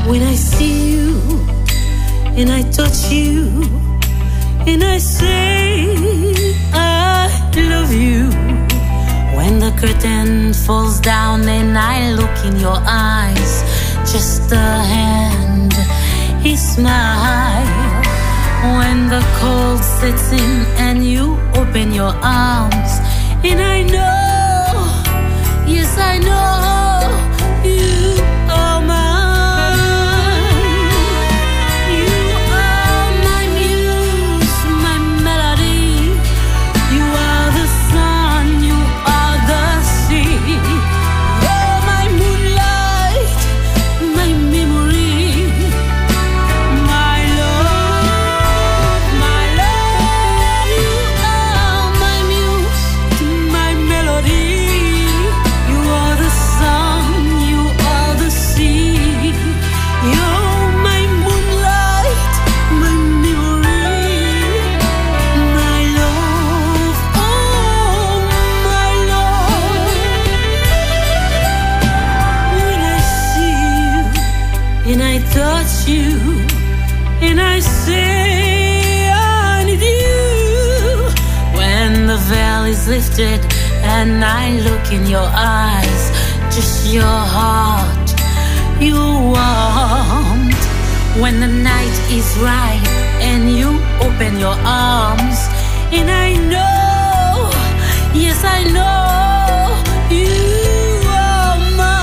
When I see you and I touch you and I say I love you. When the curtain falls down and I look in your eyes, just a hand, a smile. When the cold sets in and you open your arms, and I know, yes I know, you are mine. You are my muse, my melody. You are the sun, you are the sea. You're my moonlight, my memory, my love, my love. You are my muse, my melody. You are the sun, you are the sea. You're my moonlight, my memory, my love, oh my love. When I see you and I touch you and I say I need you. When the veil is lifted and I look in your eyes, just your heart, you warmed. When the night is right and you open your arms, and I know, yes I know, you are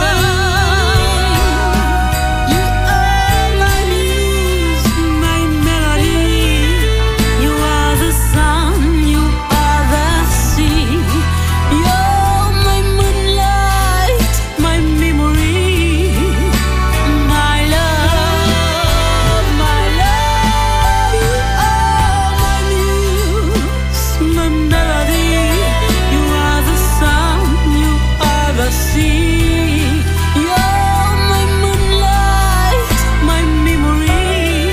mine. You are my muse, my melody. You are the sun, you are the sea. You're my moonlight, my memory, my love, my love. You are my muse, my melody. You are the sun, you are the sea. You're my moonlight, my memory,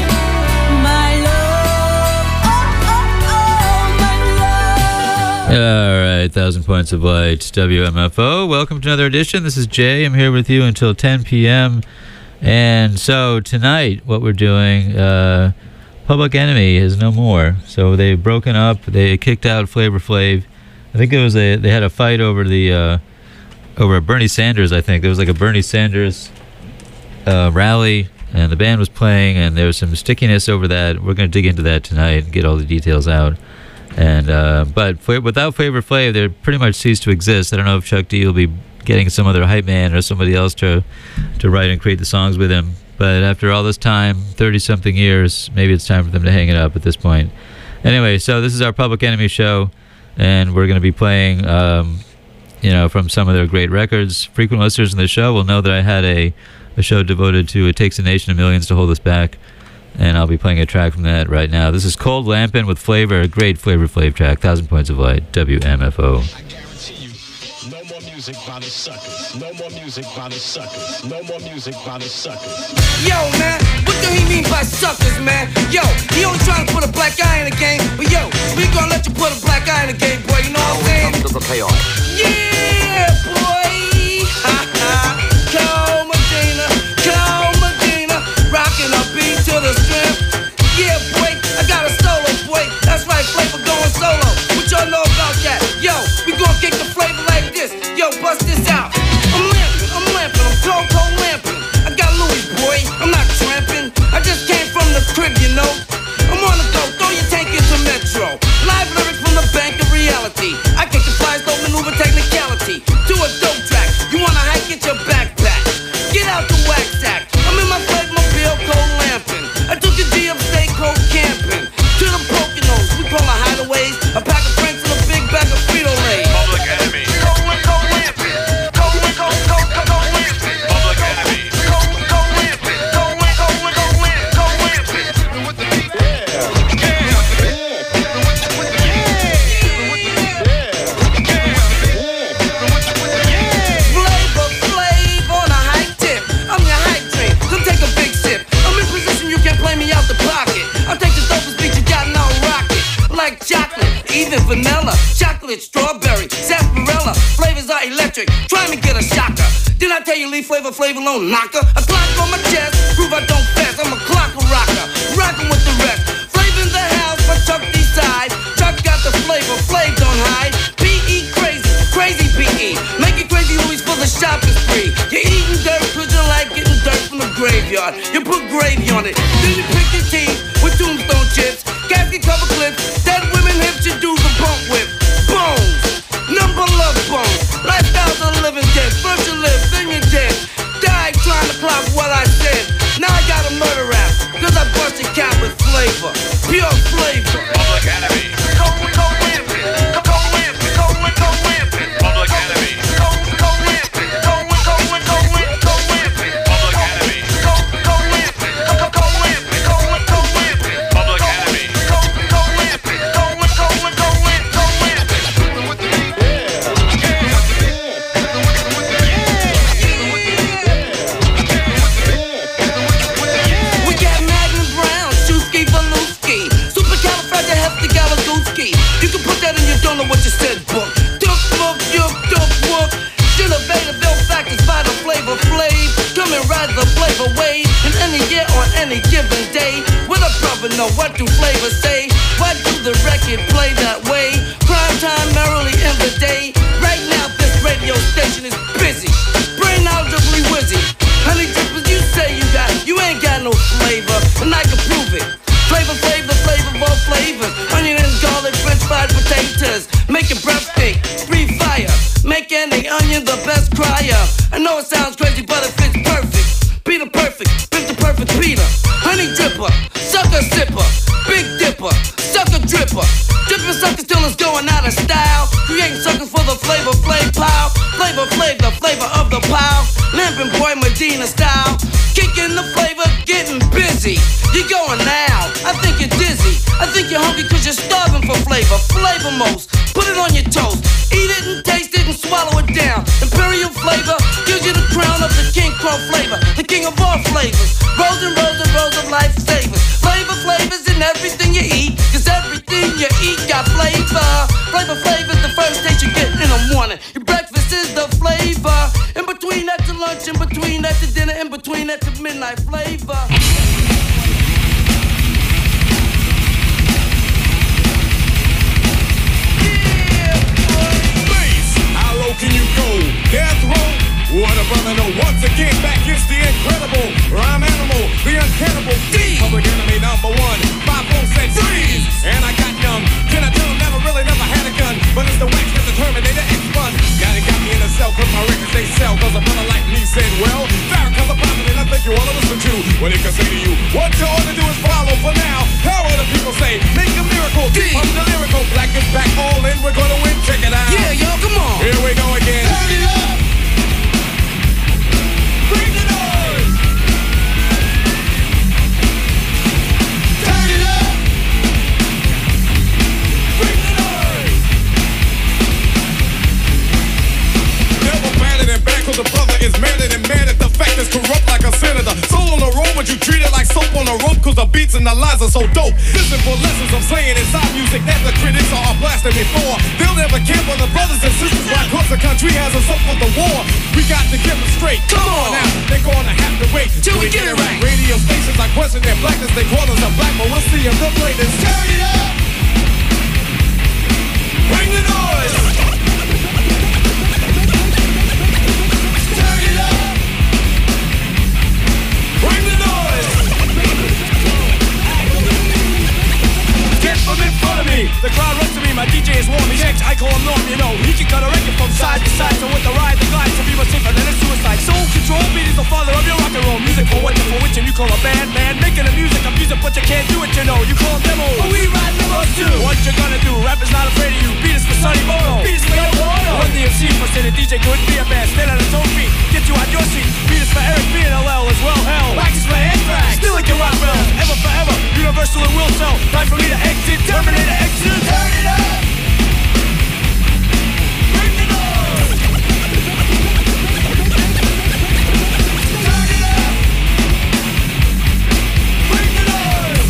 my love, oh, oh, oh, my love. All right, 1,000 Points of Light, WMFO. Welcome to another edition. This is Jay. I'm here with you until 10 p.m. And so tonight, what we're doing, Public Enemy is no more. So they've broken up. They kicked out Flavor Flav. I think it was they had a fight over the over Bernie Sanders. I think there was like a Bernie Sanders rally, and the band was playing, and there was some stickiness over that. We're going to dig into that tonight and get all the details out. And but without Flavor Flav, they pretty much ceased to exist. I don't know if Chuck D will be getting some other hype man or somebody else to write and create the songs with him. But after all this time, 30-something years, maybe it's time for them to hang it up at this point. Anyway, so this is our Public Enemy show, and we're going to be playing, from some of their great records. Frequent listeners in the show will know that I had a show devoted to It Takes a Nation of Millions to Hold Us Back, and I'll be playing a track from that right now. This is Cold Lampin' with Flavor, a great Flavor Flav track, 1,000 Points of Light, WMFO. I guarantee you, no more music by the suckers. No more music by the suckers. No more music by the suckers. Yo, man, what do he mean by suckers, man? Yo, he only trying to put a black eye in the game, but yo, we gonna let you put a black eye in the game, boy, you know what I'm saying? Comes to the payoff. Yeah, boy! Ha ha! Call Medina, rocking a beat to the strip. Yeah, boy, I got a solo, boy. That's right, Flavor going solo. What y'all know about that? Yo, we gonna kick the flavor like this. Yo, bust this out. I'm lamping, I'm cold lamping. I got Louis, boy, I'm not tramping. I just came from the crib, you know. I'm on the go, throw your tank into Metro. Live lyrics from the bank of reality. I kick the flies, don't maneuver technicality. To a dope track, you wanna hike, get your backpack. Get out the wax sack. I'm in my Fredmobile, cold lamping. I took the D upstate, cold camping. To the Poconos, we call the hideaways. A pack of Franks and a big bag of Frito-Lay. Public Enemy. Cold lamping. Cold lamping. Public Enemy. Cold lamping. With the beat. Flavor on a high tip. I'm your hype train. Come take a big sip. I'm in position, you can't play me out the pocket. I'll take the dopest beat you got and I'll rock it. Like chocolate, even vanilla. Chocolate, strawberry, sarsaparilla. Flavors are electric. Try me get a shocker. Did I tell you leave Flavor alone, knocker? A clock on my chest. graveyard. You put gravy on it. Then you pick your teeth with tombstone chips, casket cover clips, dead women hips you do the bump with. Bones, number love bones. Lifestyles of the living dead. First you live, then you're dead. Died trying to clock what I said. Now I got a murder rap, cause I busted cat with flavor. Pure flavor. Public Enemy. Go rampant. Go rampant. Go rampant. Public Enemy. Go rampant. Go rampant. Public Enemy. Go rampant. Go rampant. Public Enemy. Go rampant. We got Magnum Brown, Shusky Valuski, Supercalifragilisticexpialidocious. You can put that in your don't know what you said book. Duck book, duck book. Should have made a bill factors by the flavor Flav. Come and ride the flavor wave in any year on any given day. What a brother know, what do flavors say? Why do the record play that way? Prime time merrily in the day. Right now this radio station is busy. Brain audibly whizzy. Honey drippers, you say you ain't got no flavor, and I can prove it. Flavor, the flavor of all flavors. Onion and garlic, french fried potatoes. Make your breath stink, breathe fire. Make any onion the best crier. I know it sounds crazy, but it fits perfect. Peter perfect, Mr. Perfect Peter. Honey dripper, sucker sipper, big dipper, sucker dripper. Dripping suckers till it's going out of style. Creating suckers for the flavor Flav pile. Flavor Flav, the flavor of the pile. Lamping boy Medina style. Kicking the flavor, getting busy. You going now, I think you're dizzy. I think you're hungry cause you're starving for flavor. Flavor most, put it on your toast. Eat it and taste it and swallow it down. Imperial flavor gives you the crown of the King Crow flavor. The king of all flavors. Rows and rows and rows of lifesavers. Flavors in everything you eat. Cause everything you eat got flavor. Flavor's the first taste you get in the morning. Your breakfast is the flavor. In between that to lunch, in between that to dinner, in between that to midnight flavor. How low can you go? Death row? What a brother know. Once again, back is the incredible rhyme animal, the uncannibal D. Public Enemy #1. 5 said freeze, and I got numb. Can I tell him never had a gun? But it's the wax that the Terminator X1. Got me in a cell, cause my records they sell. Cause a brother like me said, well, Farrakhan's a prophet, and I think you ought to listen to what he can say to you. What you ought to do is follow for now. How will the people say? Make a miracle. D. I'm the lyrical. Black is back, all in. We're gonna win. Check it out. Yeah, yo, come on. Here we go again. Turn it up. Bring the noise. Turn it up. Bring the noise. Never batted and back, cause the brother is madder than mad at the fact it's corrupt like a senator. Soul on the road, but you treat it like soap on a rope, cause the beats and the lines are so dope. Listen for lessons I'm saying inside music that the critics are blasting me for. They'll never care for the brothers and sisters, why cause the country has us up for the war. We got to get them straight. Come on now, they're gonna have to wait Till we get it right. Radio stations like question their blackness, they call us a black, but we'll see if they'll play this. Turn it up. Bring the noise. Turn it up. Bring the noise. Get from in front of me. The crowd runs to me. My DJ is warm. He's X. I call him Norm. You know he can cut a record from side to side. So with the ride, the glide, to be much safer than a suicide. Soul control. Beat is the father of your rock and roll music. For what? For which and you call a band, man. Making the music, I'm music, but you can't do it. You know you call them demos. But we ride demos too. What you gonna do? Rap is not afraid of you. Beat is for Sonny Bono. Beat is for Yoko Ono. When the MC for say the DJ couldn't be a band. Stand on his own feet. Get you out your seat. Beat is for Eric B and LL as well. Hell. Wax is for Anthrax. Still like your rock bells. Ever forever. Universal and will sell. Time for me to exit. Terminator exit. Turn it up. Bring the noise. Turn it up. Bring the noise.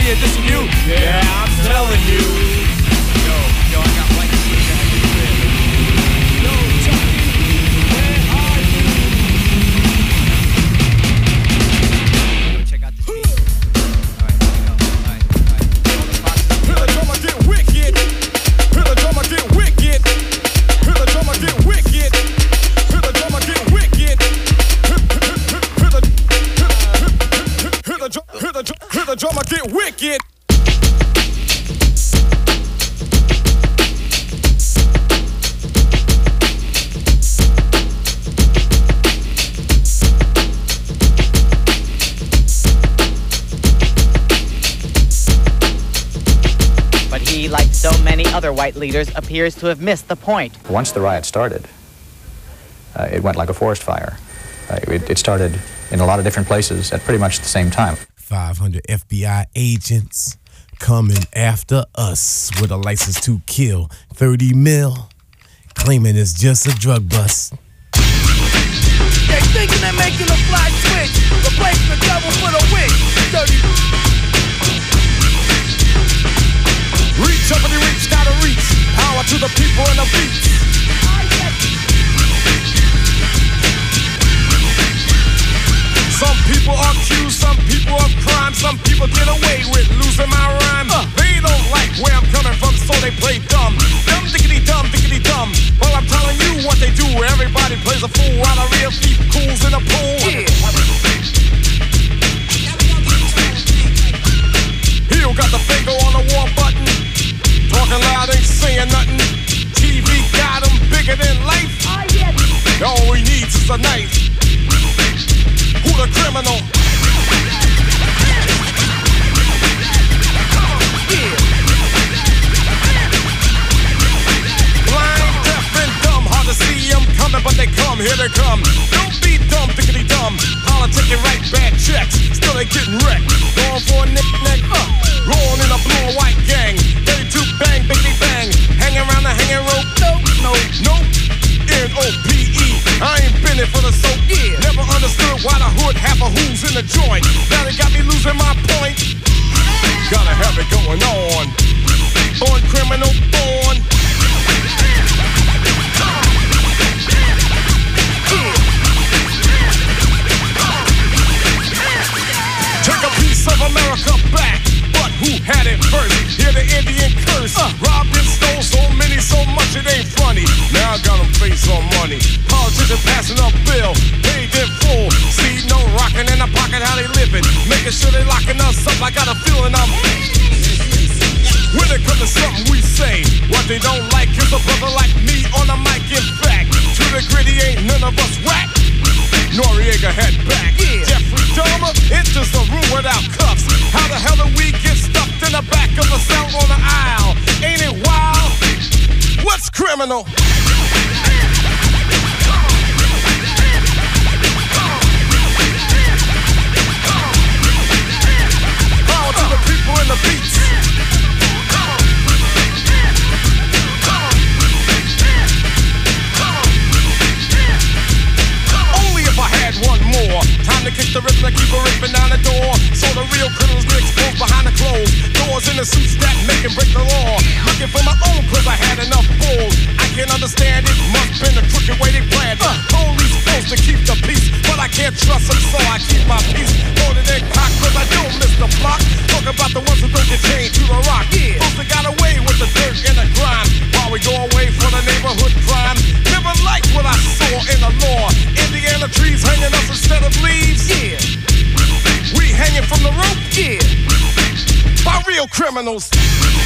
me and dissing you? Yeah, I'm telling you. Yo, I got white slick at the crib. Yo, Chucky, where are you? Check out this beat. Alright, here we go. Alright. Hear the drummer get wicked. Hear the drummer get wicked. Hear the drummer get wicked. Hear the drummer get wicked. Hear the drummer get wicked. But he, like so many other white leaders, appears to have missed the point. Once the riot started, it went like a forest fire. It started in a lot of different places at pretty much the same time. 500 FBI agents coming after us with a license to kill. 30 mil, claiming it's just a drug bust. They thinking they're making a fly switch, replacing the devil for the witch. Dirty. Reach up and reach, gotta reach. Power to the people and the beats. Some people are accused, some people of crime, some people get away with losing my rhyme. They don't like where I'm coming from, so they play dumb. Dumb, diggity, dumb, diggity, dumb. Well, I'm telling you what they do. Everybody plays a fool while a real thief cools in a pool. Yeah. He got the finger on the war button. Talking loud, ain't saying nothing. TV got him bigger than life. All he needs is a knife. Who the criminal? Blind, deaf, and dumb. Hard to see them coming, but they come. Here they come. Don't be dumb, diggity dumb. Politicking right, bad checks. Still they getting wrecked. Going for a neck. Rolling in a blue and white gang. Ready to bang, biggity bang. Hanging around the hanging rope. Nope. N-O-P-E. I ain't been it for the soap. Yeah. Never understood why the hood half a who's in the joint. Now they got me losing my point. Gotta have it going on. Born criminal, born. Take a piece of America back. But who had it first? Hear the Indian curse. Robbed and stole so many, so much it ain't funny. Now I got them face on money. Politicians passing up bill, paid in full. See no rockin' in the pocket, how they living. Making sure they locking us up. I got a feeling I'm. When it comes to something we say, what they don't like is a brother like me on the mic. In fact, to the gritty ain't none of us whack. Noriega head back. Yeah. Jeffrey Dahmer enters the room without cuffs. How the hell do we get stuffed in the back of a cell on the aisle? Ain't it wild? What's criminal? Power to the people in the beats. One more time to kick the rhythm and keep a ripping down the door. So the real criminals get exposed behind the clothes. Doors in the suits that make and break the law. Looking for my own cause I had enough balls. I can't understand it, must been the crooked way they planned it. Police supposed to keep the peace, but I can't trust them, so I keep my peace. Loaded in cock cause I don't miss the block. Talk about the ones who don't get chained to the rock. Supposed to got away with the dirt and the grime, while we go away for the neighborhood crime. Never liked what I saw in the law. Indiana trees hanging us instead of leaves. Yeah. We hanging from the rope. Yeah. By real criminals. They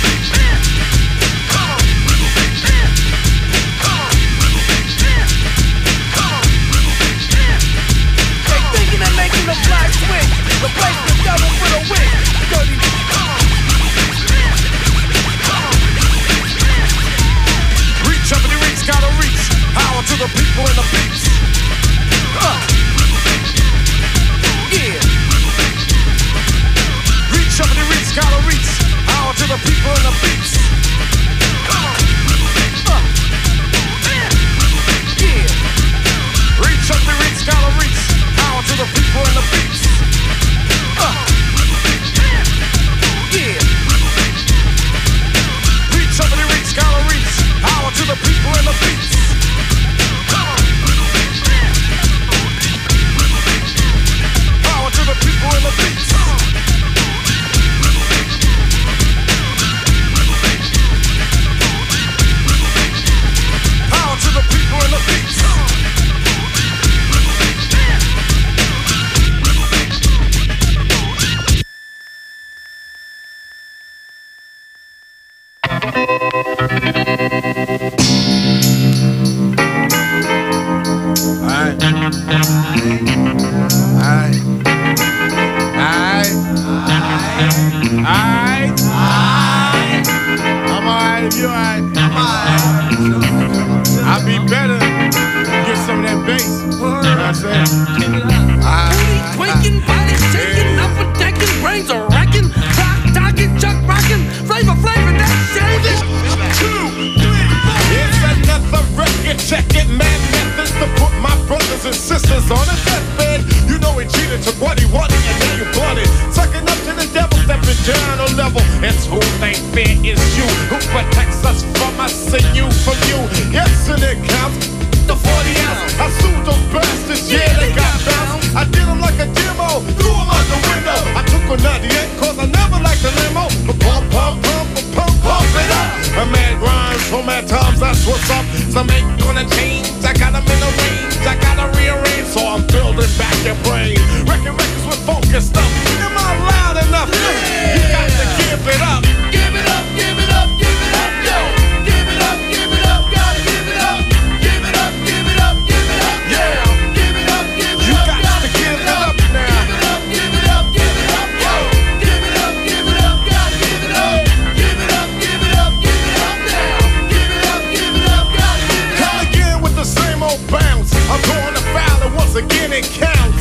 thinking they're making a fly switch. Replace the devil for the witch. Dirty. Reach up and the reach, gotta reach. Power to the people and the beats. Yeah. Reach up and the reach, gotta reach. Power to the people and the beats. Yeah. Reach up and the reach, gotta reach. Power to the people and the beats. I'd be better get some of that bass. You know what I'm saying? Booty quaking, body shaking, up attacking, brains are racking, clock talking, chuck rocking, flavor, that shaving. 2, 3, 4. It's another record, check it, mad methods to put my brothers and sisters on a deathbed. You know he cheated, took what he wanted, and now you bought it. Sucking up to the devil, stepping down a level. It's who they fear is you, who protects us from us and you from you. Yes, and it counts. The 40 ounce, I sued those bastards, yeah, they got bounced. I did them like a demo, threw them out the window. I took a 98, cause I never liked the limo. But pump it up. A man grinds so mad times, that's what's up. Some ain't gonna change, I got them in the range. I gotta rearrange, so I'm building back your brain. Records with focus stuff. Am I loud enough? You got to give it up. Give it up, give it up, give it up, yo. Give it up, gotta give it up. Give it up, give it up, give it up, yeah. Give it up, you got to give it up now. Give it up, yo. Give it up, gotta give it up. Give it up, give it up now. Give it up, gotta give it up. Come again with the same old bounce. I'm going to foul and once again it counts.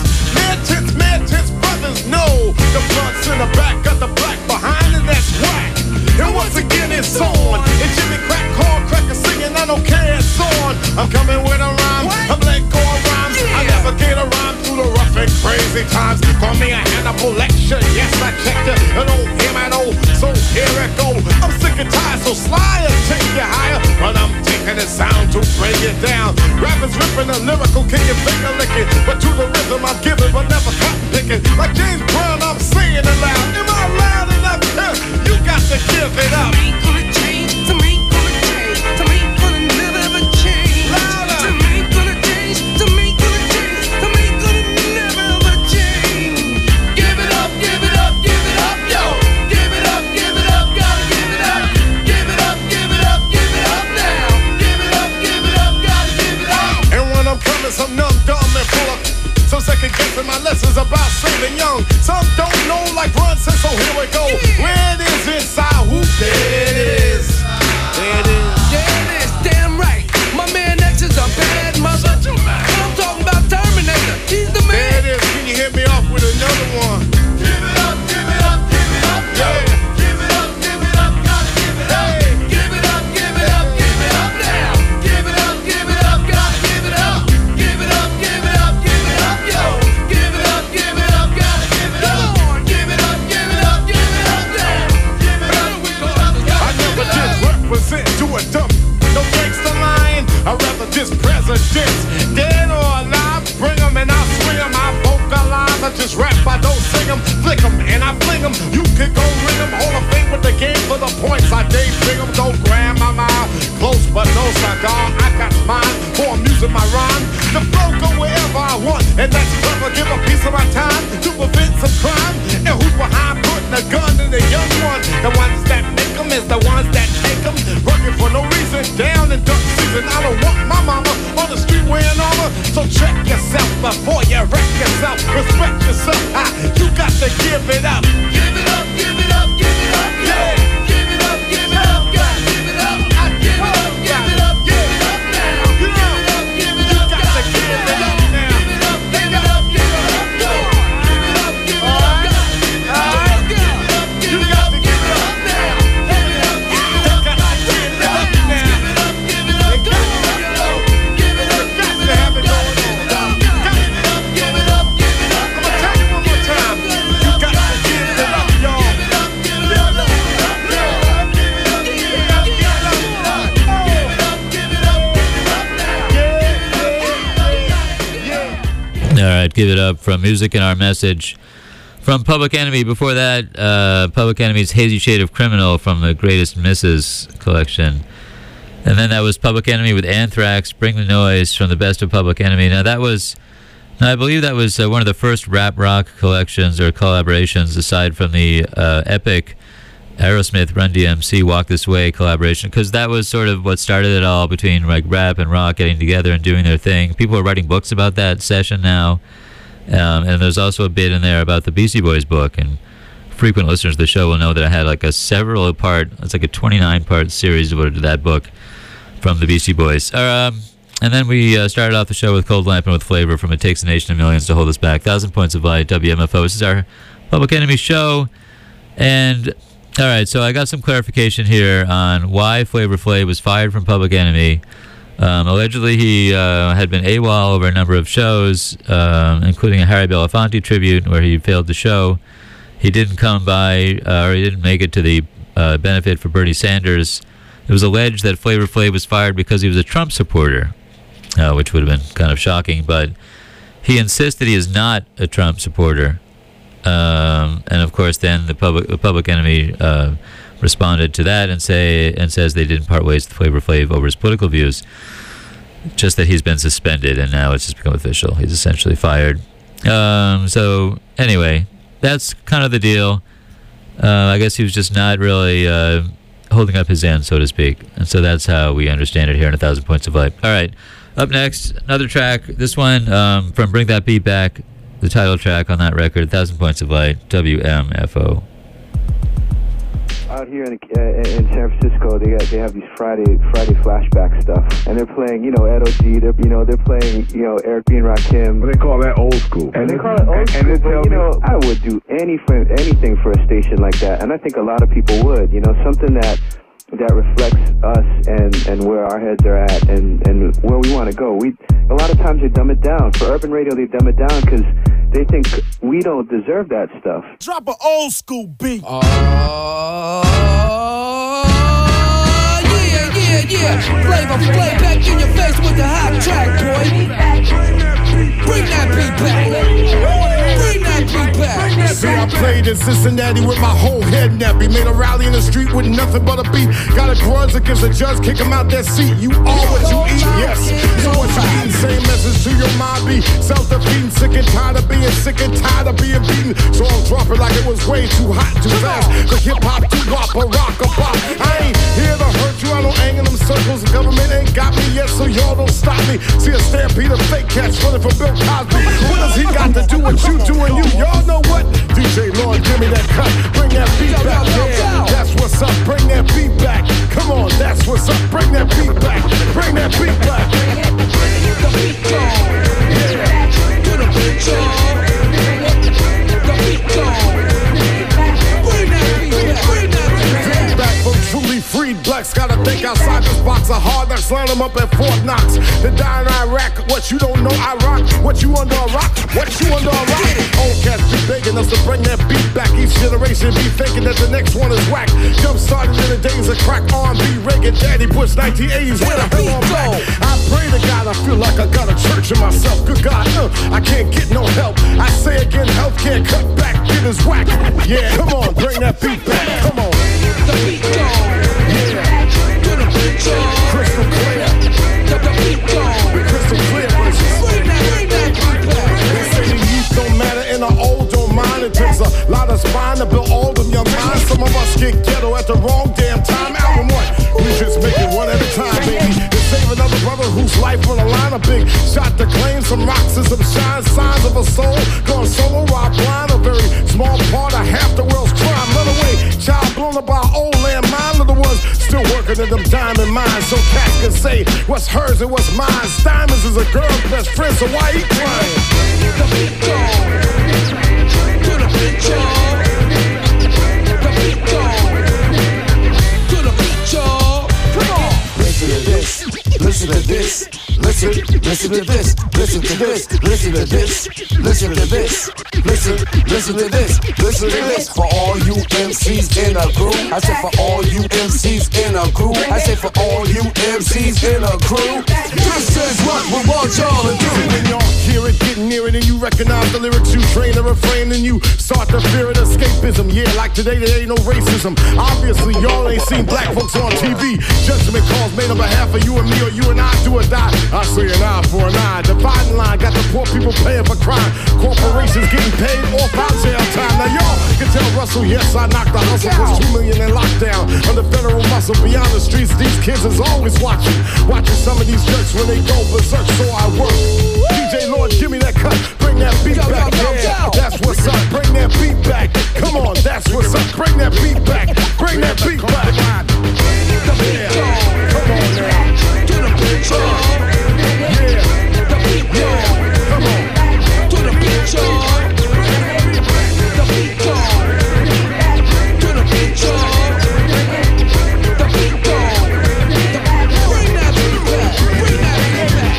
Mad tits, brothers know. The front's in the back, got the black behind and that's whack. And once again it's on. And Jimmy Crack, corn cracker singing, I don't care, it's on. I'm coming with a rhyme, I'm let go of rhymes. I navigate a rhyme through the rough and crazy times. Call me a Hannibal lecture, yes I checked it. An old him and old, so here it go. I'm sick and tired, so Sly will take you higher. But I'm taking the sound to bring it down. Rappers ripping the lyrical, can you finger licking? But to the rhythm I'm giving, but never cotton picking. Like James Brown, I'm saying it loud. Am I loud enough? You got to give it up. Some ain't gonna change, some ain't gonna change, some ain't gonna never ever change. Louder. Some ain't gonna change, some ain't gonna change, some ain't gonna never ever change. Give it up, give it up, give it up, yo. Give it up, gotta give it up. Give it up, give it up, give it up now. Give it up, gotta give it up. And when I'm coming, some numb, dumb, and full of some second guessing my lessons about saving young. Some don't know like Run says, so here we go. Where it is inside, who there it is. There it is. There it is, damn right. My man X is a bad mother. I'm talking about Terminator. He's the man. There it is. Can you hit me off with another one? Give it up, give it up, give it up. Yeah. Give it up, gotta give it up. Give it up, give it up, give it up now. Give it up, gotta give it up. Give it up, give it up, yo. Give it up, gotta give it up. Give it up, give it up now. Give it up, I never did represent to a dump. No gangsta line. I'd rather just presidents. Dead or alive, bring them and I'll swing them. I vocalize, I just rap, I don't sing them. Flick them and I fling them. You can go ring them. Hall of Fame with the game for the points. I daydream them. Don't grab my mouth. Close but no cigar. I got mine for I'm using my rhyme. The flow go wherever I want. And that's clever. Give a piece of my time to prevent some crime. And who's behind putting a gun in the young one? The ones that make them is the ones that take them. Working for no reason. Down in duck season. I don't want my mama on the street wearing armor. So check yourself before you wreck yourself. Respect yourself. You got to give it up. Give it up, give it up, give it up. Yeah. Give it up, gotta give it up. I give it up, give it up, give it up now. Give it up, you got to give it up now. Give it up, give it up, give it up. Give it up, gotta give it up. You got to give it up now. Give it up, you got to give it up now. Give it up, give it up, give it up. Got to have it going on. Give it up, give it up. I'm gonna tell you one more time. You got to give it up, y'all. Give it up, All right, give it up from Music and Our Message from Public Enemy. Before that, Public Enemy's Hazy Shade of Criminal from the Greatest Misses collection. And then that was Public Enemy with Anthrax, Bring the Noise from the Best of Public Enemy. Now I believe that was one of the first rap rock collections or collaborations aside from the epic Aerosmith Run DMC Walk This Way collaboration, because that was sort of what started it all between like rap and rock getting together and doing their thing. People are writing books about that session now, and there's also a bit in there about the Beastie Boys book and frequent listeners of the show will know that I had like it's like a 29-part series devoted to that book from the Beastie Boys. And then we started off the show with Cold Lamp and with Flavor from It Takes a Nation of Millions to Hold Us Back. 1,000 Points of Light, WMFO. This is our Public Enemy show. And, all right, so I got some clarification here on why Flavor Flav was fired from Public Enemy. Allegedly, he had been AWOL over a number of shows, including a Harry Belafonte tribute where he failed to show. He didn't come by, or he didn't make it to the benefit for Bernie Sanders. It was alleged that Flavor Flav was fired because he was a Trump supporter, which would have been kind of shocking, but he insists that he is not a Trump supporter. And of course, then the Public Enemy responded to that and says they didn't part ways with Flavor Flav over his political views, just that he's been suspended and now it's just become official. He's essentially fired. So anyway, that's kind of the deal. I guess he was just not really holding up his end, so to speak. And so that's how we understand it here in 1,000 Points of Light. All right, up next, another track. This one from Bring That Beat Back, the title track on that record, 1,000 Points of Light, WMFO. Out here in San Francisco, they have these Friday flashback stuff, and they're playing, Ed O.G. They're playing, Eric B. and Rakim. They call that old school. And they call it old school. But, I would do anything for a station like that, and I think a lot of people would. Something that reflects us and where our heads are at and where we want to go. A lot of times they dumb it down. For urban radio, they dumb it down because they think we don't deserve that stuff. Drop an old school beat. Yeah. Flavor Flav back in your face with the hot track, boy. Bring that beat back. Bring that beat back. See, I played in Cincinnati with my whole head nappy. Made a rally in the street with nothing but a beat. Got a grudge against the judge, kick him out that seat. You are what you eat, yes. So what you eating, same message to your mind be. Self-defeating, sick and tired of being sick and tired of being beaten. So I'll drop it like it was way too hot, too fast. Cause hip-hop, doo-wop, a rock, a pop. I ain't here to hurt you, I don't hang in them circles. The government ain't got me yet, so y'all don't stop me. See a stampede of fake cats running from Bill Cosby. What does he got to do with you doing you? Y'all know what? DJ Lord, give me that cut. Bring that beat back. Yeah, that's what's up. Bring that beat back. Come on, that's what's up. Bring that beat back. Bring that beat back. The beat go. Yeah. Do the beat go. The beat go. Bring that beat back. Bring that beat back from truly freed blacks. Gotta think outside this box of hard knocks. Line them up at Fort Knox. The die in Iraq. What you don't know, I rock. What you under a rock? What you under a rock? Old cats be begging us to bring that beat back. Each generation be thinking that the next one is whack. Jump started in the days of crack R&B, Reagan, Daddy Bush, 1980s. Where the hell I'm back? I pray to God, I feel like I got a church in myself. Good God, I can't get no help. I say again, health can't cut back. It is whack. Yeah, come on, bring that beat back. Come on. The beat go. Yeah. Do the beat go. Crystal clear. The beat go. Crystal clear versus. Bring that beat back. They say the youth don't matter and the old don't mind. It takes a lot of spine to build all them young minds. Some of us get ghetto at the wrong damn time. Album one, we just make it one at a time, baby. To save another brother whose life on the line. A big shot to claim some rocks and some shine. Signs of a soul gone solo while blind. A very small part of half the world's crime. Run away, child blown up by old landmine. Little ones still working in them diamond mines. So cats can say what's hers and what's mine. Diamonds is a girl's best friend, so why he crying? The beat go. To the beat go. The beat go. To the beat go. Come on. Listen to this. Listen to this. Listen to this. Listen to this. Listen to this. Listen to this. Listen to this. Listen to this. For all you MCs in a crew. I said for all you MCs in a crew. I said for all you MCs in a crew. This is what we want y'all to do. When y'all hear it, get near it, and you recognize the lyrics, you train the refrain, and you start to fear it, escapism. Yeah, like today, there ain't no racism. Obviously, y'all ain't seen black folks on TV. Judgment calls made on behalf of you and me, or you and I do or die. I say an eye for an eye. Dividing line got the poor people paying for crime. Corporations getting paid off our jail time. Now y'all can tell Russell, yes, I knocked the hustle. Was 2 million in lockdown under federal muscle. Beyond the streets, these kids is always watching some of these judges when they go berserk. So I work. DJ Lord, give me that cut. Bring that beat back. Yeah, that's what's up. Bring that beat back. Come on, that's bring that beat back. Bring that beat back. The beat, y'all. Come on now. Do the beat, y'all. Yeah. The beat, y'all. Come on. Do the beat, y'all. The beat, y'all. Do the beat, y'all. The beat, y'all. Bring that beat back. Bring that beat back.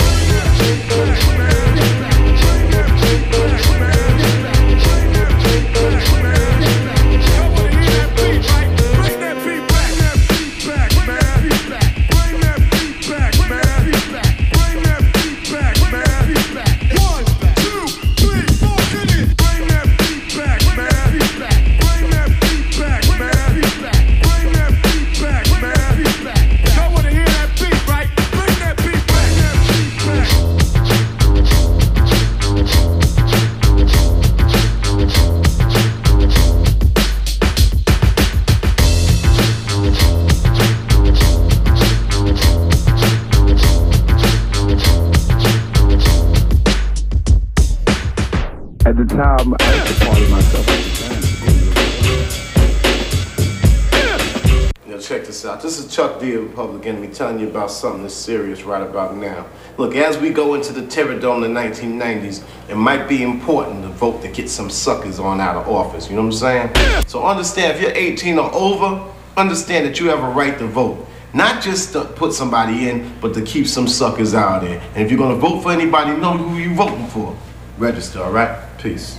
At the time, I used to party myself at the time. Yo, check this out. This is Chuck D of Public Enemy telling you about something that's serious right about now. Look, as we go into the Terror Dome in the 1990s, it might be important to vote to get some suckers on out of office. You know what I'm saying? So understand, if you're 18 or over, understand that you have a right to vote. Not just to put somebody in, but to keep some suckers out there. And if you're gonna vote for anybody, know who you're voting for. Register, all right? Peace.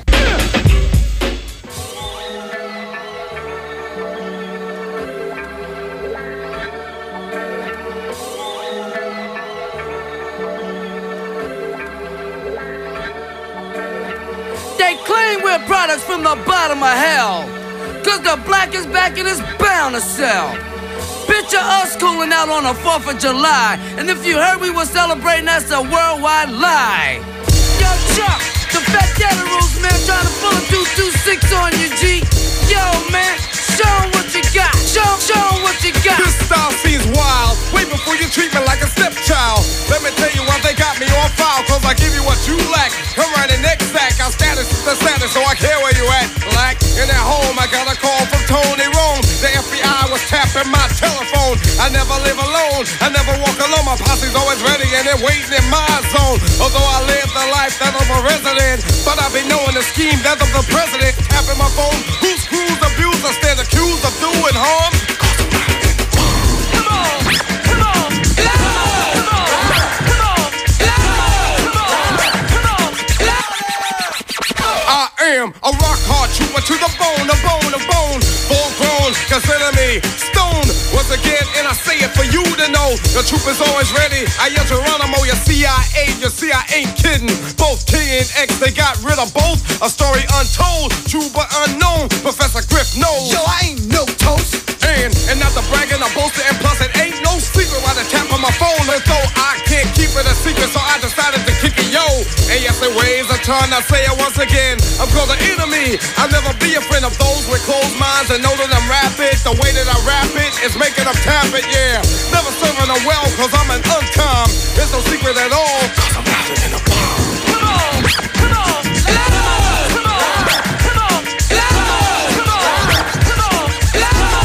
They claim we're products from the bottom of hell, 'cause the black is back and it's bound to sell. Picture us cooling out on the 4th of July, and if you heard we were celebrating, that's a worldwide lie. Yo, Chuck, the Fat Daddy rules, man, trying to pull a 226 on you, G. Yo, man, show 'em what you got. Show 'em what you got. This style seems wild. Way before you treat me like a stepchild. Let me tell you why they got me on file. 'Cause I give you what you lack. I'm running next sack. Our status is the status, so I care where you at. Black in at home, I got a call from Tony Rome. The FBI was tapping my telephone. I never live alone. I never walk alone. My posse's always ready and they're waiting in my zone. Although I live the life that of a resident, but I've been knowing the scheme that of the president. Tapping my phone, who screws abuse? I stand accused of doing harm. I am a rock hard trooper to the bone, a bone, a bone. Full grown, consider me stone. Once again, and I say it for you to know, the truth is always ready. I am Geronimo, your CIA, you see I ain't kidding. Both K and X, they got rid of both. A story untold, true but unknown. Professor Griff knows. Yo, I ain't no toast. And not the bragging, I'm boasting, and plus it ain't no secret why they tap on my phone. And though I can't keep it a secret, so I decided to kick it, yo. And yes, it weighs a ton, I say it once again. I'm called an enemy. I'll never be a friend of those with closed minds and know that I'm rapid. The way that I rap it is making them tap it, yeah. Never serving them well, 'cause I'm an uncom. There's no secret at all, 'cause I'm rapping in a bomb. Come on, come on, come on, come on, come on, come on, come on, come on, come on.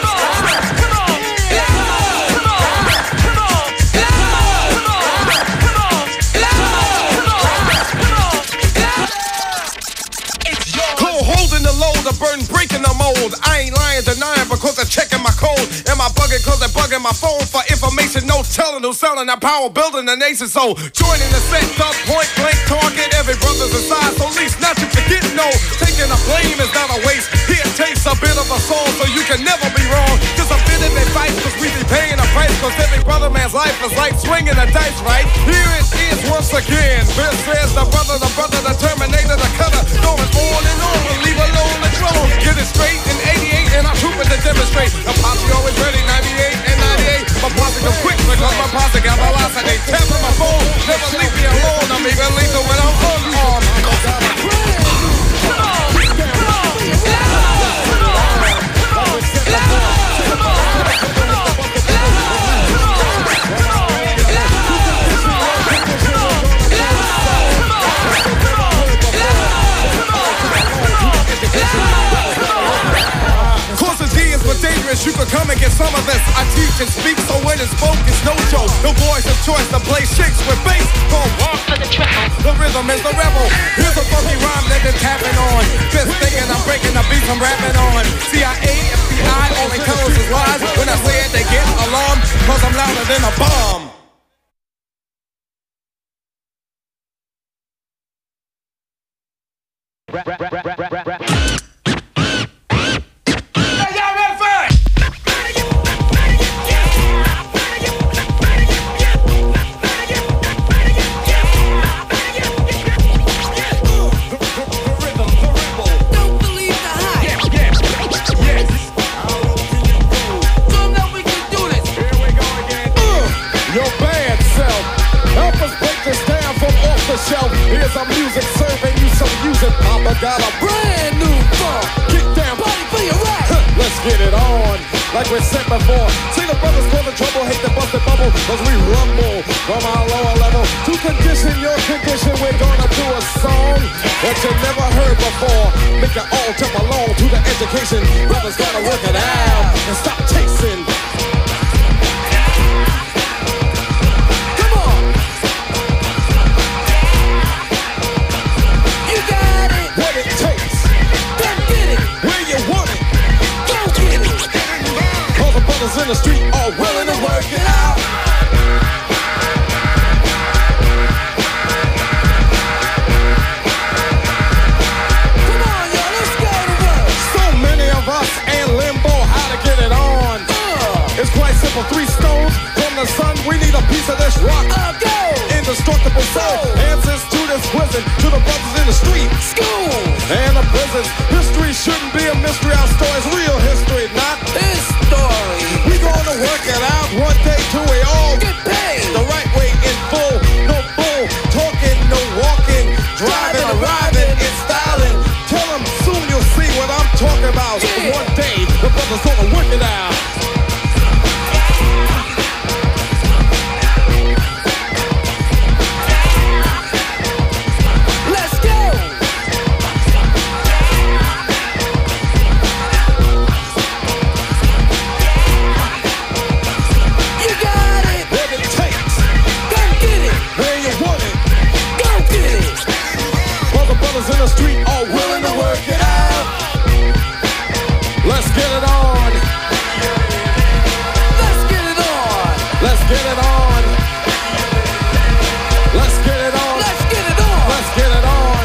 The burden breaking the mold. I ain't lying, denying because they're checking my code. Am I bugging cause they're bugging my phone for information? No telling who's selling that power, building the nation. So joining the set, the point blank target. Every brother's aside, so least not to forget. No, taking the blame is not a waste. Here takes a bit of a soul, so you can never be wrong. Just a bit of advice, cause we be paying a price. Cause every brother man's life is like swinging a dice, right? Here it is once again. This is the brother, the Terminator, the cutter. Going on and on, leave alone the drone. Get it straight in 88 and I'm trooping to demonstrate. The posse always ready, 98 and 98. My posse come quick because my posse got velocity. Tapping my phone, never leave me alone. I'm even lethal when I'm unarmed. You can come and get some of this. I teach and speak, so when it's spoke, it's no joke. The voice of choice to play shakes with bass. Called walk for the triple. The rhythm is the rebel. Here's a funky rhyme that they're tapping on. Just thinking I'm breaking the beats I'm rapping on. CIA, FBI, all they tell us is lies. When I say it, they get alarmed, cause I'm louder than a bomb. Here's our music serving you some music. Papa got a brand new funk. Kick down, body for your right. Let's get it on, like we said before. See the brothers call the trouble, hate the busted bubble, cause we rumble from our lower level. To condition your condition, we're gonna do a song that you never heard before. Make it all jump along to the education. Brothers gotta work it out and stop chasing. In the street, all willing to work it out. Come on, y'all, let's go to work. So many of us in limbo, how to get it on. It's quite simple, 3 stones from the sun. We need a piece of this rock. Go! Indestructible soul. Answers to this prison, to the brothers in the street. School and the prisons. History shouldn't be a mystery. Our story's real history, not this story. We gonna work it out one day till we all get paid the right way in full. No bull talking, no walking, driving, arriving, and styling. Tell them soon you'll see what I'm talking about. Yeah. One day the brothers gonna work it out. In the street, all willing to work it out. Let's get it on. Let's get it on. Let's get it on. Let's get it on. Let's get it on. Let's get it on.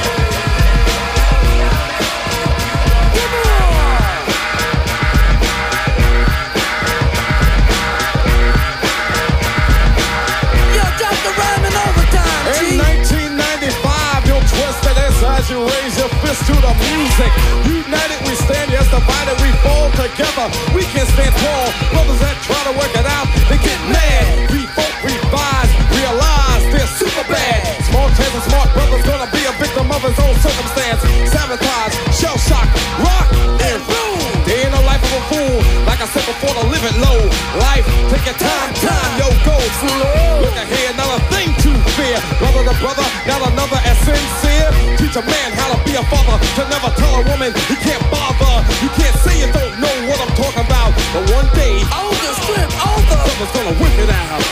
Come on. Yo, drop the rhyme in overtime. In 1995, you'll twist it as you raise your fist to the music. United we stand, yes, divided we fall together. We can stand tall. Brothers that try to work it out, they get mad. Revolt, revise, realize they're super bad. Small chance and smart brothers gonna be a victim of his own circumstance. Sabotage, shell shock, rock and boom. They ain't a life of a fool. Like I said before, to live it low. Life, take your time, yo, go slow. Look ahead, not a thing to fear. Brother to brother, not another as sincere. Teach a man how to be a father, to never tell a woman he can't bother. You can't say you don't know what I'm talking about, but one day, older strip, older, brother's gonna whip it out.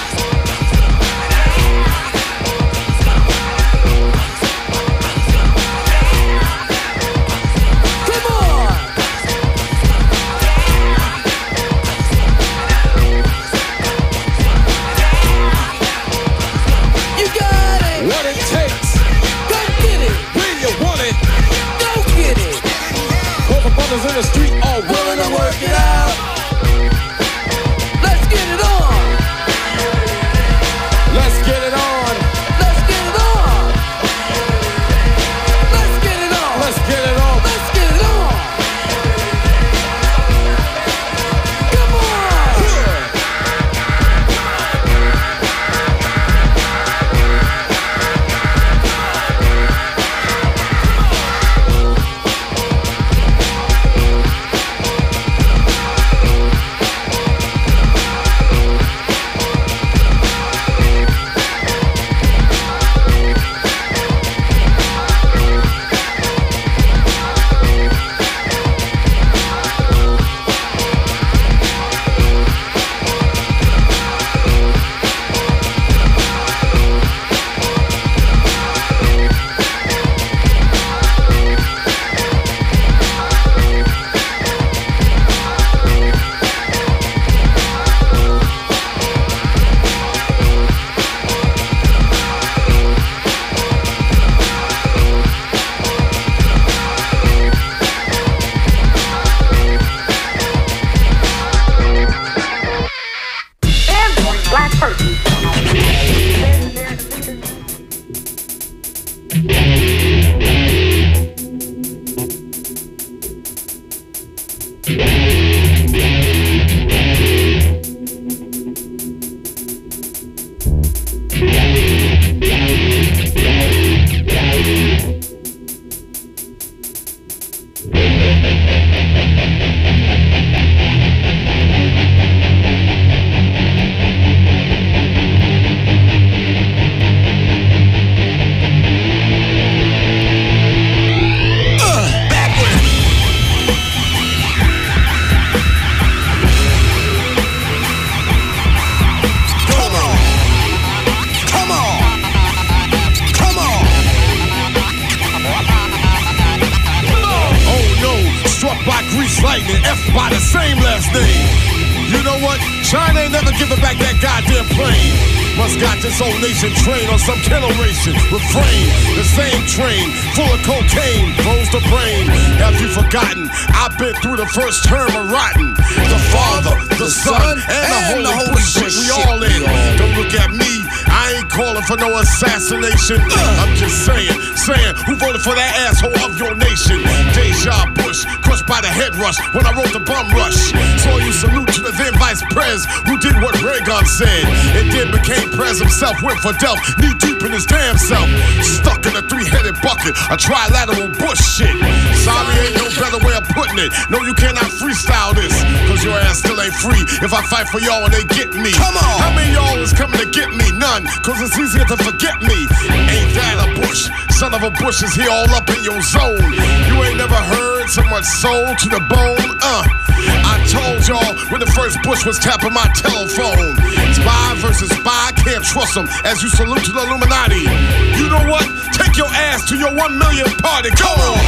In the street, all willing to work it out. Let's get it on. giving back that goddamn plane. Must got this whole nation trained on some killer ration. Refrain, the same train, full of cocaine, froze the brain. Have you forgotten? I've been through the first term of rotten. The Father, the Son, and the Holy Shit. We all in. Don't look at me. I ain't calling for no assassination. I'm just saying, who voted for that asshole of your nation? Deja Bush, crushed by the head rush when I wrote the bum rush. So you salute to the then vice pres who did what Reagan said. And then became pres himself, went for Delph, knee deep in his damn self. Stuck in a three-headed bucket, a trilateral bush shit. Sorry, ain't no better way of putting it. No, you cannot freestyle this, cause your ass still ain't free if I fight for y'all and they get me. Come on! How many y'all is coming to get me? None, cause it's easier to forget me. Ain't that a bush? Son of a bush is here all up in your zone. You ain't never heard so much soul to the bone. I told y'all when the first bush was tapping my telephone. Spy versus spy, can't trust them as you salute to the Illuminati. You know what? Take your ass to your 1 million party. Come on!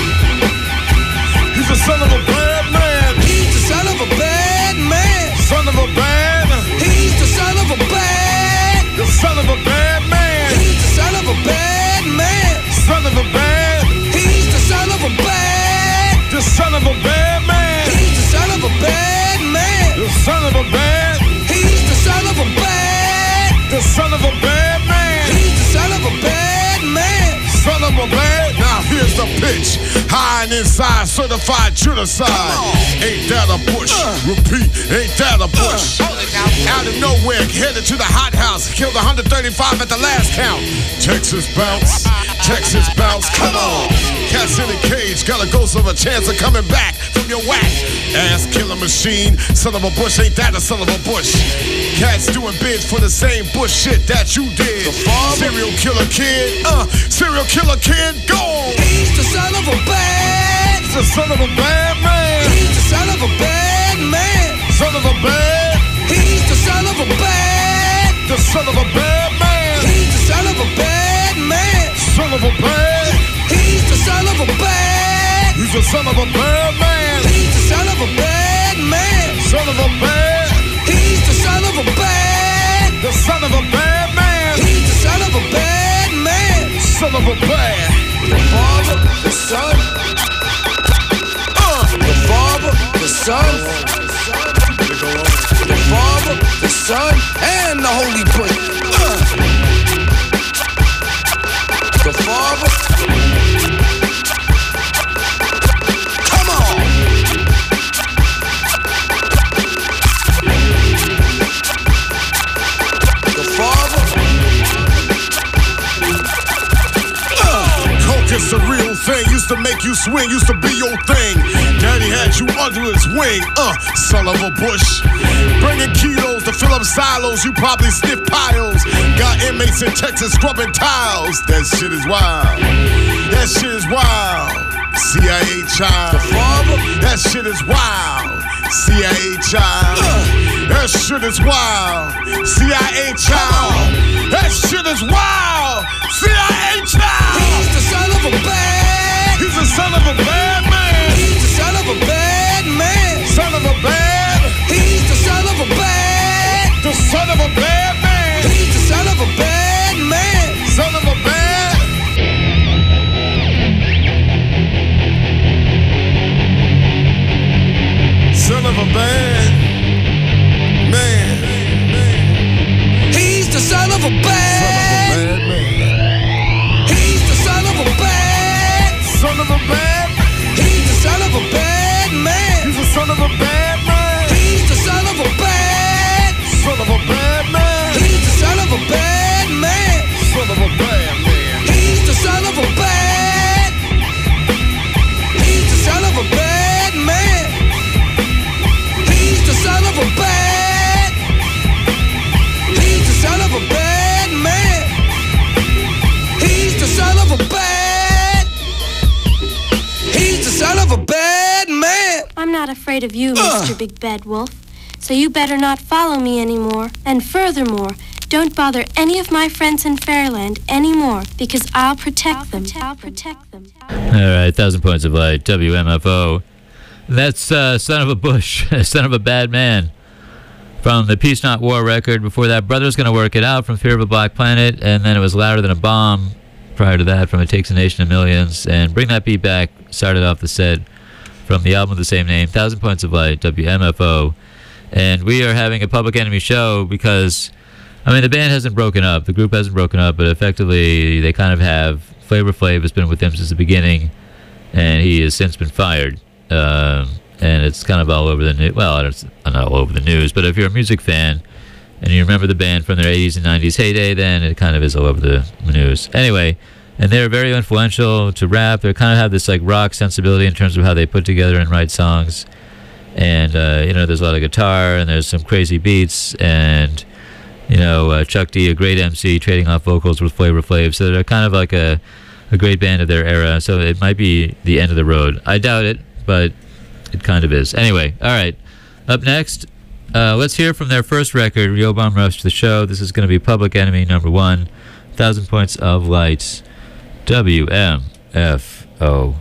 He's the son of a bad man. He's the son of a bad man. Son of a bad. He's the son of a bad. The son of a bad man. He's the son of a bad man. Son of a bad. He's the son of a bad. The son of a bad man. He's the son of a bad man. The son of a bad. He's the son of a bad. The son of a bad man. He's the son of a bad man. Son of a bad. Now here's the pitch. High and inside, certified genocide. Ain't that a bush? Repeat, ain't that a bush? Out of nowhere, headed to the hot house. Killed 135 at the last count. Texas bounce, Texas bounce, come on. Cats in a cage, got a ghost of a chance of coming back from your whack. Ass killer machine, son of a bush, ain't that a son of a bush? Cats doing bids for the same bush shit that you did. Serial killer kid, serial killer kid, go! He's the son of a bad. He's the son of a bad man. He's the son of a bad man. Son of a bad. He's the son of a bad. The son of a bad man. He's the son of a bad man. Son of a bad. He's the son of a bad. He's the son of a bad man. He's the son of a bad man. Son of a bad. He's the son of a bad. The son of a bad man. He's the son of a bad man. Son of a bad. The Father, the Son. The Father, the Son. The Father, the Son, and the Holy Spirit. The Father. Come on. The Father. Coke is the real thing. Used to make you swing, used to be your thing. Daddy had you under his wing, son of a bush. Bringing kilos to fill up silos, you probably sniff piles. Got inmates in Texas scrubbing tiles. That shit is wild. That shit is wild. CIA child. The Father. That shit is wild. CIA child. That shit is wild. CIA child. That shit is wild. CIA child. He's the son of a bad. He's the son of a bad man. He's the son of a bad man. Son of a bad. He's the son of a bad. The son of a bad man. He's the son of a bad man. Son of a bad. Son of a bad man. He's the son of a bad. Son of a bad man. He's the son of a bad. Son of a bad. He's the son of a bad man. He's the son of a bad man. He's the son of a bad. Son of a bad man. He's the son of a bad man. Son of a bad man. He's the son of a bad. He's the son of a bad man. He's the son of a bad. He's the son of a bad man. He's the son of a bad. He's the son of a bad man. I'm not afraid of you, Mr. Big Bad Wolf. So you better not follow me anymore. And furthermore, don't bother any of my friends in Fairyland anymore, because I'll protect them. I'll protect them. All right, 1,000 points of light, WMFO. That's son of a bush, son of a bad man. from the Peace Not War record. Before that, Brother's Gonna Work It Out from Fear of a Black Planet, and then it was Louder Than a Bomb prior to that from It Takes a Nation of Millions, and Bring That Beat Back started off the set from the album of the same name, 1,000 Points of Light, WMFO. And we are having a Public Enemy show because, I mean, the band hasn't broken up, the group hasn't broken up, but effectively they kind of have. Flavor Flav has been with them since the beginning, and he has since been fired. And it's kind of all over the news. Well, it's not all over the news, but if you're a music fan and you remember the band from their 80s and 90s heyday, then it kind of is all over the news. Anyway, and they're very influential to rap. They kind of have this like rock sensibility in terms of how they put together and write songs. And, you know, there's a lot of guitar and there's some crazy beats. And, you know, Chuck D, a great MC, trading off vocals with Flavor Flav. So they're kind of like a great band of their era. So it might be the end of the road. I doubt it, but it kind of is. Anyway, all right. Up next, let's hear from their first record, Real Bum Rush to the Show. This is going to be Public Enemy #1, 1,000 Points of Light, WMFO.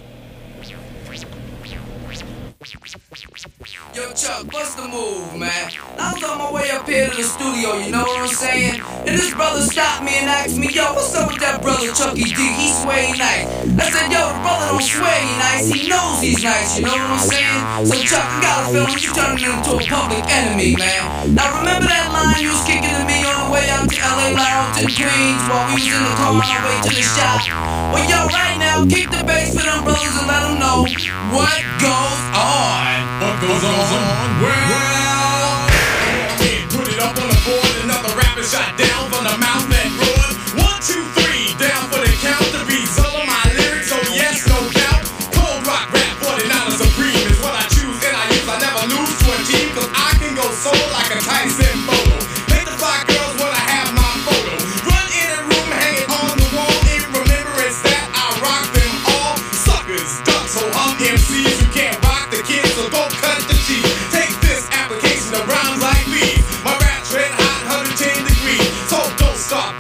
Yo, Chuck, what's the move, man? I was on my way up here to the studio, you know what I'm saying? And this brother stopped me and asked me, yo, what's up with that brother Chucky D? He sway nice. I said, yo, the brother don't sway nice, he knows he's nice, you know what I'm saying? So, Chuck, I got a feeling you turning into a Public Enemy, man. Now, remember that line you was kicking to me on the way out to LA Lounge in Queens while we was in the car on our way to the shop? Well, yo, right now, kick the bass for them brothers and let them know what goes on. What goes on? Well, put it up on the board. Another rapper shot down from the mouth that roared. 1, 2, 3, down for the count. The beats all of my lyrics, so yes, no doubt. Cold rock rap, 49 supreme is what I choose and I use. I never lose to a team, cause I can go solo like a Tyson photo. Make the fly girls wanna have my photo. Run in a room, hang it on the wall. In remembrance that I rock them all. Suckers, ducks, so MCs who can't rock the kids, so go cut the cheese. Take this application of rhymes like these. My rap tread hot, 110 degrees. So don't stop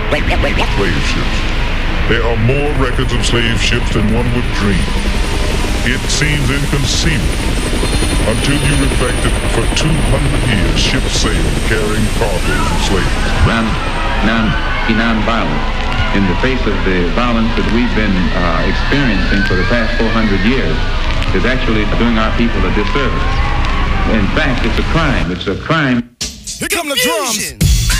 Slave ships. There are more records of slave ships than one would dream. It seems inconceivable until you reflect that for 200 years ships sailed carrying cargoes of slaves. Non-violence. In the face of the violence that we've been experiencing for the past 400 years is actually doing our people a disservice. In fact, it's a crime. It's a crime. Here come the drums.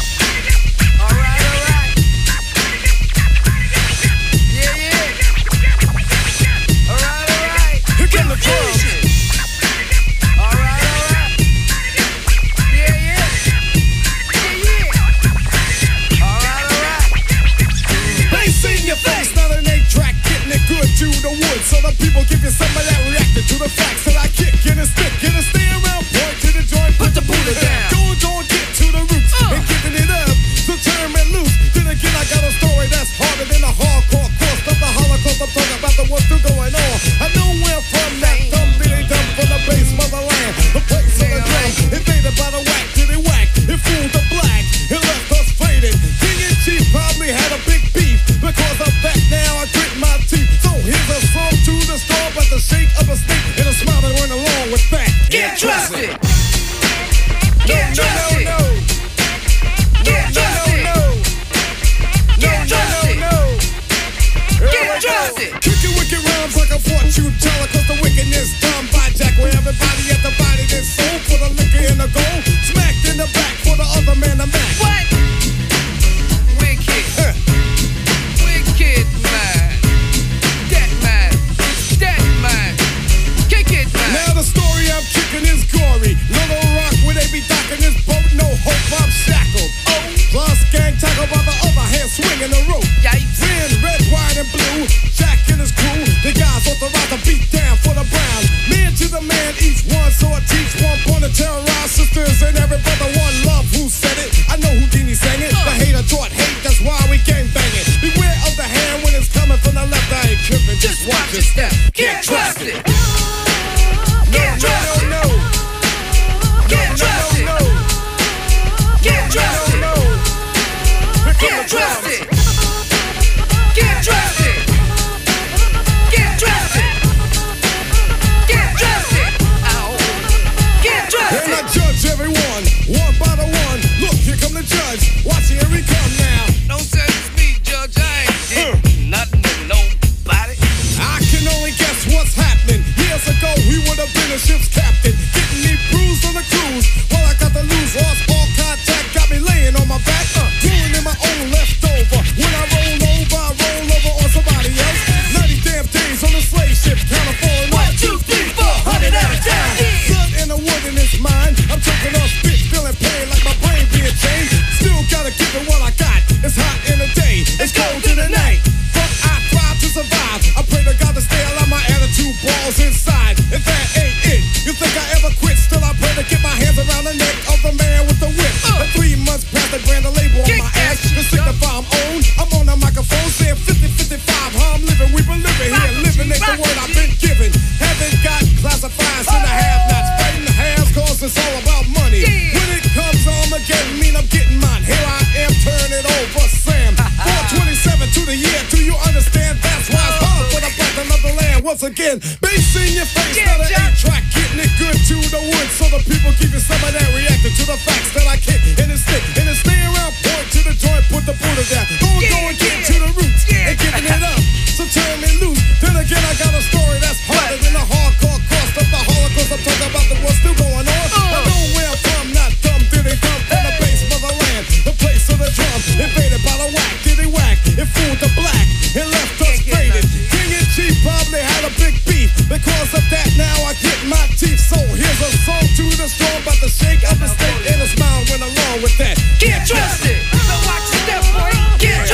To the woods, so the people give you some of that reacting to the facts that I kick in a stick, in a stay around, point to the joint, put the Buddha down. Don't get to the roots and giving it up, so turn me loose. Then again, I got a story that's harder than a hardcore course of the Holocaust. I'm talking about the what's still going on. I know where from that dumb diddy dumb from the base motherland, the place of the drum, invaded by the whack to the whack. It fooled the black, it left us faded. King and Chief probably had a big beef because of that. Now I grit my teeth. Here's a song to the storm, but the shake of a snake and a smile that went along with that. Get trusted. Get trusted. No. Get trusted. Get trusted. Get trusted. Kicking wicked rhymes like a fortune teller, cause the wickedness done by Jack. Where everybody at the body then sold for the liquor and the gold. Smacked in the back for the other man to match. What? Wicked. Wicked man. Now the story I'm kicking is gory. Little Rock, where they be docking this boat, no hope, I'm shackled. Oh, plus gang tackle by the other hand, swinging the rope. Win, red, white, and blue. Jack and his crew, the guys authorized to beat down for the Browns. Man to the man, each one, so I teach one. Born to terrorize sisters and every brother, one love. Who said it? I know Houdini sang it. The hater taught hate, that's why we gang banging. Beware of the hand when it's coming from the left. I ain't tripping, just watch your step. Can't trust it. Get trusted. No. Get trusted. No. Get trusted. Get trusted. Get trusted. Get trusted. Get trusted. Ow. Get trusted. And I judge everyone, one by the one. Look, here come the judge. Watch, here he come now. Don't say it's me, Judge. I ain't did nothing to nobody. I can only guess what's happening. Years ago, we would have been a ship's captain, getting me bruised on the cruise. Well, I got to lose, lost all contact, got me laying on my back, doing in my own leftover. When I roll over on somebody else. 90 damn days on the slave ship, counting falling off. 1, 2, 3, 400 at a time. Blood in the wood in his mind. I'm choking on spit, feeling pain like my brain being changed. Still gotta give it what I got. It's hot in the day, it's cold in the night. But I thrive to survive. I pray to God to stay alive. My attitude balls inside. If that ain't it, you think I ever quit? Still I pray to get my hands around the neck of the man with the whip. And 3 months past they brand a label on my ass to signify I'm on. I'm on the microphone saying 50-55. How I'm living, we've been living here. Living ain't the word I've been given. Haven't got classifieds in the have-nots. Fighting the haves cause it's all about money. When it comes Armageddon, mean I'm getting mine. Here I am, turn it over, Sam. 427 to the year, do you understand? That's why it's hard for the black of the land. Once again, bass in your face, not an 8-track, getting it good to the woods, so the people keep it some of that reacting to the facts that I kick in the stick, and then stay around, point to the joint, put the Buddha down, go and get to the roots, and giving it up, so turn me loose. Then again, I got a story that's harder than a hardcore cost of the Holocaust. I'm talking about the what's still going on. I know where I'm from, not dumb, did it come from the base motherland, the place of the drum, invaded by the whack, did it whack, it fooled the black, it left us faded. King and Chief probably had a big beef. Because of that, now I get my teeth. So here's a song to the storm, but the shake of the state and a smile went along with that. Get trusted. So watch your step, boy. Get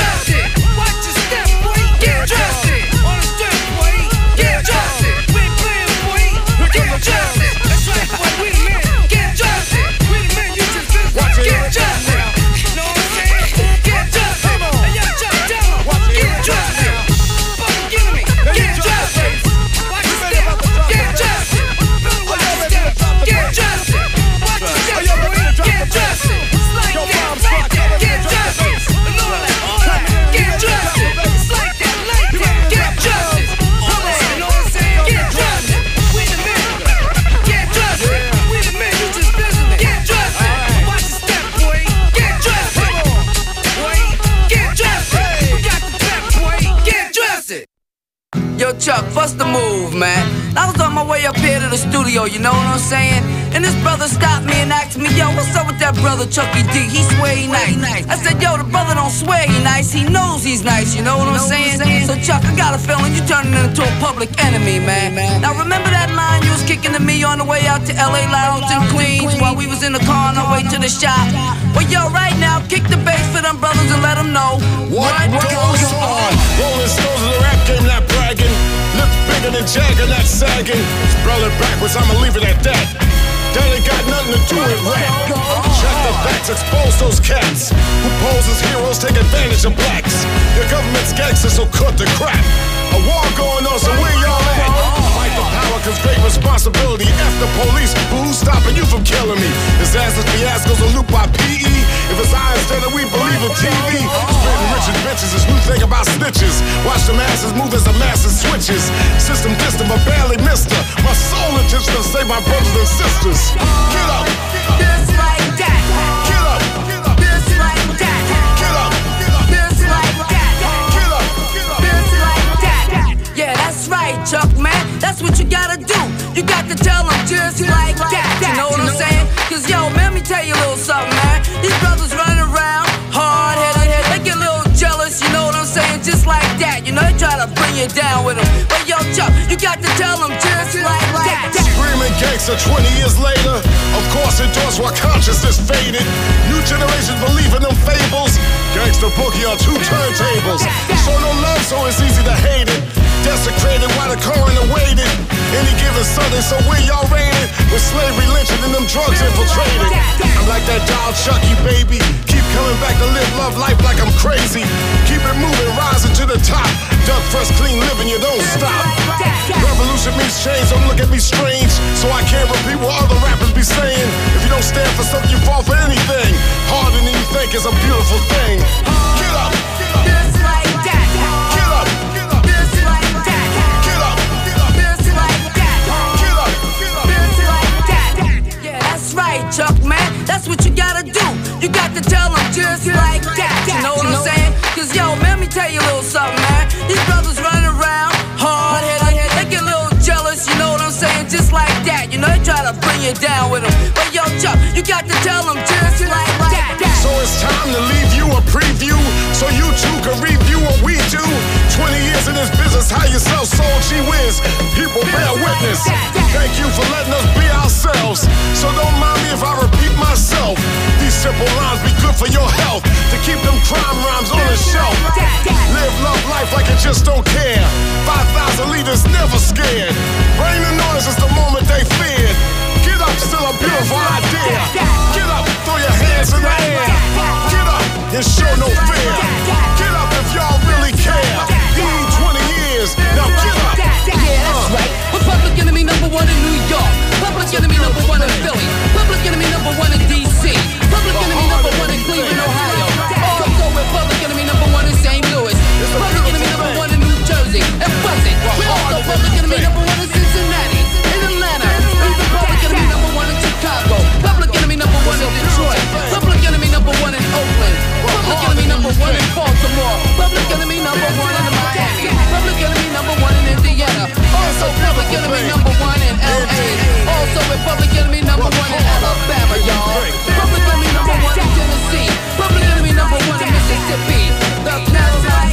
Chuck, bust the move, man. I was on my way up here to the studio, you know what I'm saying? And this brother stopped me and asked me, yo, what's up with that brother Chucky D? He swear he nice. I said, yo, the brother don't swear he nice, he knows he's nice, you know what I'm saying? So Chuck, I got a feeling you turning into a public enemy, man. Now remember that line you was kicking to me on the way out to LA Lounge in Queens while we was in the car on our way to the shop? Well, yo, right now, kick the bass for them brothers and let them know what goes on. Rolling Stones in the rap game, not bragging. Lip bigger than Jagger, not sagging. Spell it backwards, I'ma leave it at that. That ain't got nothing to do with rap. Check the facts, expose those cats who pose as heroes, take advantage of blacks. Your government's gangsters, so cut the crap. A war going on, so where y'all at? Fight the power, cause great responsibility. F the police, but who's stopping you from killing me? Disasters, fiascos, a loop by PE. If it's I instead of we believe in TV. Spitting Richard bitches, this new thing about snitches. Watch the masses move as the masses switches. System distant, but barely missed her. My soul intention to save my brothers and sisters. Get up! Just like that. Get up! Just like that. Get up! Just like that. Get up! Just like that. Yeah, that's right, Chuck, man. That's what you gotta do. You got to tell them just like that. You know what I'm saying? Cause yo, man, let me tell you a little something, man. These brothers running around, hard-headed, they get a little jealous, you know what I'm saying? Just like that. You know, they try to bring you down with them. But yo, Chuck, you got to tell them just like that. Screaming gangster 20 years later. Of course, endorsed while consciousness faded. New generations believe in them fables. Gangster boogie on 2 turntables. Show no love, so it's easy to hate it. Desecrated while the coroner waited. Any given Sunday, so where y'all raided? With slavery lynching and them drugs infiltrated. I'm like that doll Chucky, baby. Keep coming back to live love life like I'm crazy. Keep it moving, rising to the top. Duck fresh, clean living, you don't stop. Revolution means change, don't look at me strange. So I can't repeat what other rappers be saying. If you don't stand for something, you fall for anything. Harder than you think is a beautiful thing. Get up! Just like that. Get up! Just like that. Get up! Just like that. Get up! Just like that. Yeah, that's right, Chuck, man. That's what you gotta do. You got to tell them just like that. You know what I'm saying? Cause yo, man, let me tell you a little something, man. These brothers running around, hard-headed, they get a little jealous, you know what I'm saying? Just like that. You know, they try to bring you down with them. But yo, Chuck, you got to tell them just like that. So it's time to leave you a preview, so you too can review what we do. 20 years in this business, how you sell soul, gee whiz. People bear witness. Thank you for letting us be ourselves. So don't mind me if I repeat myself. These simple lines be good for your health. To keep them crime rhymes on the shelf. Live love life like you just don't care. 5,000 leaders never scared. Rain and noise is the moment they feared. Get up, still a beautiful idea. Get up, throw your hands in the air. Get up and show no fear. Get up if y'all really care. You need 20 years, now get up. Yeah, that's right. We're public enemy number 1 in New York. Public enemy number 1 in Philly. Public enemy number 1 in DC. Public enemy number 1 in Cleveland, Ohio. Also, we're public enemy number 1 in St. Louis. Public enemy number 1 in New Jersey. And Buzzing. We're also public enemy number 1 in Cincinnati. In Atlanta. Even public enemy number 1 in Chicago. Public enemy number 1 in Detroit. Public enemy number 1 in Oakland. Public enemy number 1 in Baltimore. Public enemy number 1 in Miami. Public enemy number 1 in Indiana. Also public enemy number 1 in LA. Also with public enemy number 1 in Alabama, y'all. Public enemy number 1 in Tennessee. Public enemy number 1 in Mississippi. The Carolinas.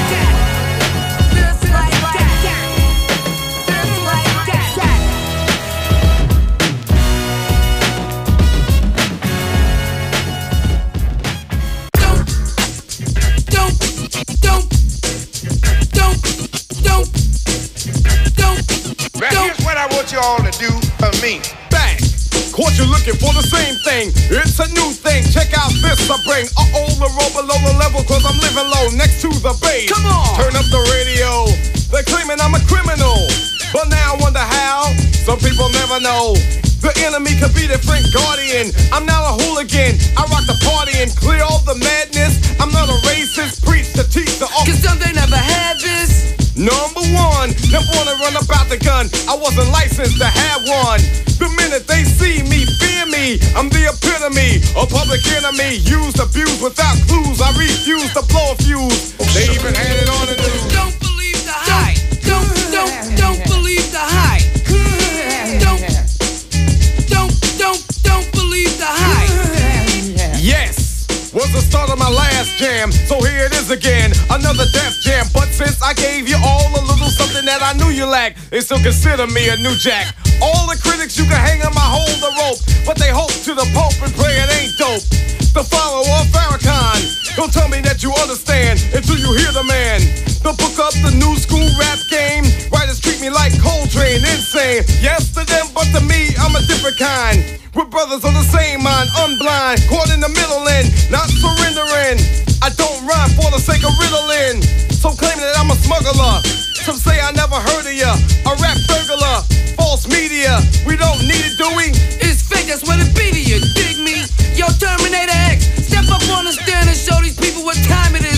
Just like that. Just like that. Now here's what I want you all to do for me. Bang! Caught you looking for the same thing. It's a new thing. Check out this I bring. The roll below the level, cause I'm living low next to the base. Come on! Turn up the radio. They're claiming I'm a criminal. But now I wonder how. Some people never know. The enemy could be the Frank Guardian. I'm not a hooligan. I rock the party and clear all the madness. I'm not a racist. Preach to teach the Cause some they never had this. Number 1, never wanna run about the gun. I wasn't licensed to have one. The minute they see me, fear me. I'm the epitome, a public enemy. Used, abused without clues. I refuse to blow a fuse. They even had it on the news. Don't believe the hype. Don't the Def Jam. But since I gave you all a little something that I knew you lacked, they still consider me a new jack. All the critics you can hang on my hold the rope, but they hope to the Pope and pray it ain't dope. The follower of Farrakhan, don't tell me that you understand until you hear the man. Don't book up the new school rap game. Writers treat me like Coltrane, insane. Yes to them, but to me, I'm a different kind. We're brothers on the same mind, unblind, caught in the middle end, not surrendering. I don't rhyme for the sake of riddling. So claiming that I'm a smuggler. Some say I never heard of ya, a rap burglar. False media, we don't need it, do we? It's fake, that's what it be to you, dig me? Yo, Terminator X, step up on the stand and show these people what time it is.